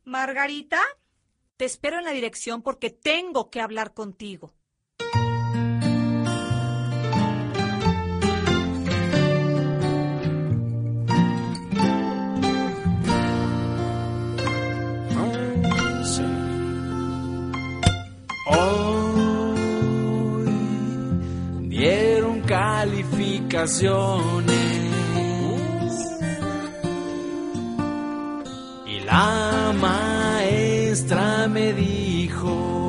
Margarita, te espero en la dirección porque tengo que hablar contigo. Hoy dieron calificaciones y la maestra me dijo: